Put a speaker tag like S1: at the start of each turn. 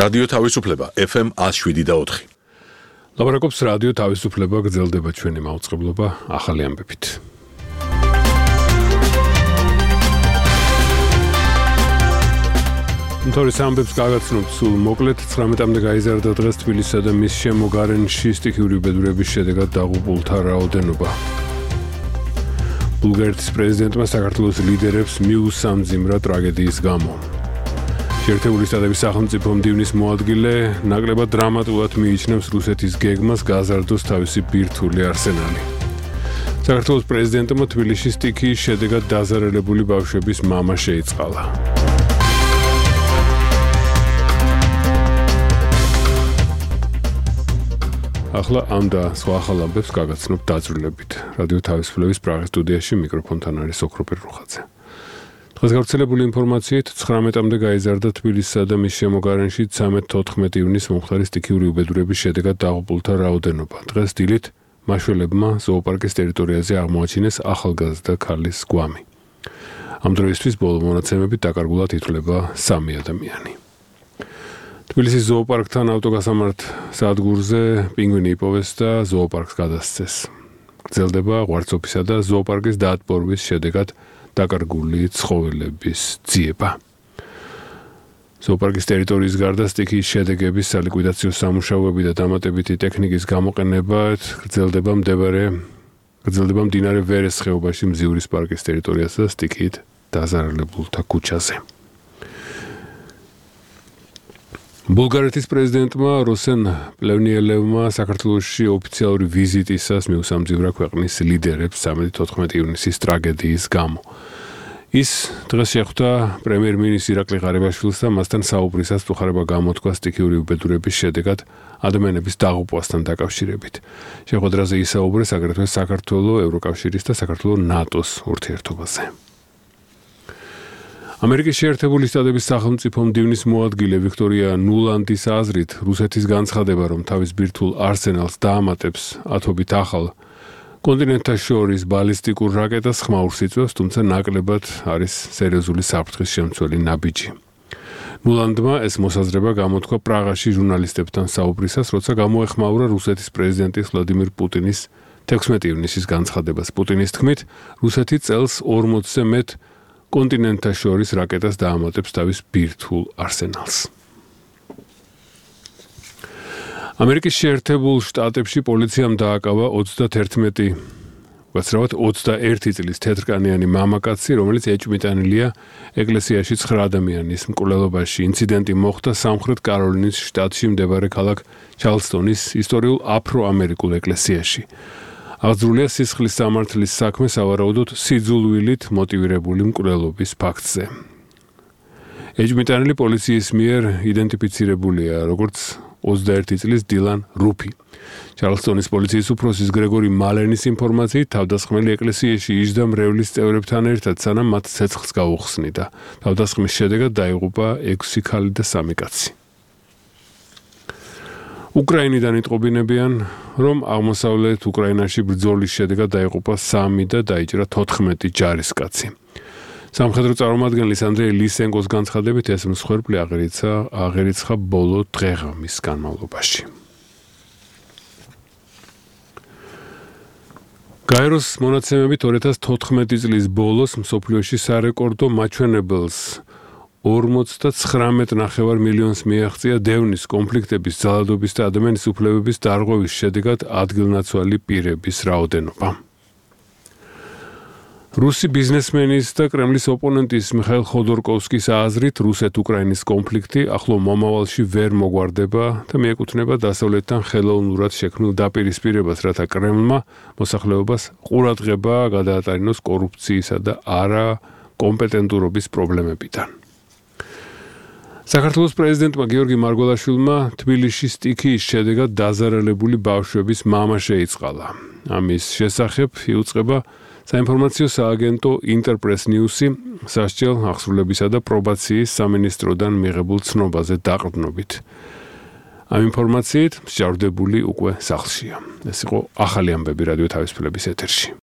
S1: რადიო თავისუფლება FM 107.4.
S2: ლაპარაკობს რადიო თავისუფლება, გრძელდება ჩვენი მაუწყებლობა ახალი ამბებით. თორის ამბებს გაგაცნობთ სულ მოკლედ 19-მდე გაიზარდა დღეს თბილისსა და მის შემოგარენში სტიქიური უბედურების შედეგად დაღუპულთა რაოდენობა. ბულგარეთის პრეზიდენტმა საქართველოს ლიდერებს მიუსამძიმრა ტრაგედიის გამო. შეერთებული შტატების სახელმწიფო მდივნის მოადგილე ნაკლებად დრამატულად მიიჩნევს რუსეთის გეგმას გაზარდოს თავისი ბირთვული არსენალი. საქართველოს პრეზიდენტმა თბილისში სტიქიის შედეგად დაზარალებული ბავშვების მამა შეიწყალა. ახლა ამ და სხვა ახალ ამბებს გაგაცნობთ დაწვრილებით. რადიო თავისუფლების პრაღის სტუდიაში მიკროფონთან არის ოქროპერ რუხაძე. დღეს გავრცელებული ინფორმაციით 19-მდე გაიზარდა თბილისსა და მის შემოგარენში 13-14 ივნისს მომხდარი სტიქიური უბედურების შედეგად დაღუპულთა რაოდენობა. დღეს დილით მაშველებმა ზოოპარკის ტერიტორიაზე აღმოაჩინეს ახალგაზრდა ქალის გვამი. ამ დროისთვის ბოლო მონაცემებით დაკარგულად ითვლება 3 ადამიანი. თბილისის ზოოპარკთან ავტოგასამართ სადგურზე პინგვინი იპოვეს და ზოოპარკს გადასცეს. გრძელდება ღვარცოფისა და ზოოპარკის დაატბორვის შედეგად დაკარგული ცხოველების ძიება. ზოოპარკის ტერიტორიის გარდა სტიქიის შედეგების სალიკვიდაციო სამუშაოები და დამატებითი ტექნიკის გამოყენება გრძელდება მდინარე ვერეს ხეობაში მზივრის პარკის ტერიტორიაზე და სტიქიით დაზარალებულთა ქუჩაზე. ბულგარეთის პრეზიდენტმა როსენ პლევნიელევმა საქართველოში ოფიციალური ვიზიტისას მიუსამძიმრა ქვეყნის ლიდერებს 13-14 ივნისის ტრაგედიის გამო. ის დღეს შეხვდა პრემიერ-მინისტრ ირაკლი ღარიბაშვილს და მასთან საუბრისას უხარება გამოთქვა სტიქიური უბედურების შედეგად ადამიანების დაღუპვასთან დაკავშირებით. შეხვედრაზე ისაუბრეს აგრეთვე საქართველოს, ევროკავშირის და საქართველოს ნატოს ურთიერთობაზე. ამერიკის შეერთებული შტატების სახელმწიფო მდივნის მოადგილე ვიქტორია ნულანდის აზრით, რუსეთის განცხადება, რომ თავის ბირთვულ არსენალს დაამატებს ათობით ახალ კონტინენტთა შორის ბალისტიკურ რაკეტას ხმაურს იწვევს, თუმცა ნაკლებად არის სერიოზული საფრთხის შემცველი ნაბიჯი. ნულანდმა ეს მოსაზრება გამოთქვა პრაღაში ჟურნალისტებთან საუბრისას, როცა გამოეხმაურა რუსეთის პრეზიდენტის ვლადიმირ პუტინის 16 ივნისის განცხადებას. პუტინის თქმით, რუსეთი წელს 40-ზე მეტ კონტინენტთა შორის რაკეტას დაამატებს თავის ბირთვულ არსენალს. ამერიკის შეერთებულ შტატებში პოლიციამ დააკავა 21 წლის თეთრკანიანი მამაკაცი, რომელიც ეჭვმიტანილია ეკლესიაში 9 ადამიანის მკვლელობაში. ინციდენტი მოხდა სამხრეთ კაროლინის შტატში მდებარე ქალაქ ჩარლსტონის ისტორიულ აფრო-ამერიკულ ეკლესიაში. აღძრულია სისხლის სამართლის საქმე სავარაუდოდ სიძულვილით მოტივირებული მკვლელობის ფაქტზე. ეჭვმიტანილი პოლიციის მიერ იდენტიფიცირებულია როგორც 21 წლის დილან რუფი. ჩარლსტონის პოლიციის უფროსის გრეგორი მალენის ინფორმაციით თავდასხმელი ეკლესიაში იჯდა მრევლის წევრებთან ერთად, სანამ მათ ცეცხლს გაუხსნიდა. თავდასხმის შედეგად დაიღუპა 6 ქალი და 3 კაცი. უკრაინიდან იტყობინებიან, რომ აღმოსავლეთ უკრაინაში ბრძოლის შედეგად დაიღუპა 3 და დაიჭრა 14 ჯარისკაცი. სამხედრო წარმომადგენლის ანდრეი ლისენკოს განცხადებით, ეს მსხვერპლი აღერიცხა ბოლო დღეღამის განმავლობაში. გაეროს მონაცემებით 2014 წლის ბოლოს მსოფლიოში სარეკორდო მაჩვენებელს 49,9 მილიონს მიაღწია დევნის, კონფლიქტების, ძალადობის და ადამიანის უფლებების დარღვევის შედეგად ადგილნაცვალი პირების რაოდენობა. რუსი ბიზნესმენის და კრემლის ოპონენტის მიხაილ ხოდორკოვსკის აზრით, რუსეთ-უკრაინის კონფლიქტი ახლო მომავალში ვერ მოგვარდება და მიეკუთვნება დასავლეთთან ხელოვნურად შექმნილ დაპირისპირებას, რათა კრემლმა მოსახლეობას ყურადღება გადაატარინოს კორუფციისა და არაკომპეტენტურობის პრობლემებიდან. საქართველოს პრეზიდენტმა გიორგი მარგველაშვილმა თბილისში სტიქიის შედეგად დაზარალებული ბავშვების მამა შეიწყალა. ამის შესახებ იუწყება საინფორმაციო სააგენტო ინტერპრეს ნიუსი სასჯელ აღსრულებისა და პრობაციის სამინისტროდან მიღებულ ცნობაზე დაყრდნობით. ამ ინფორმაციით მსჯავრდებული უკვე სახლშია. ეს იყო ახალი ამბები რადიო თავისუფლების ეთერში.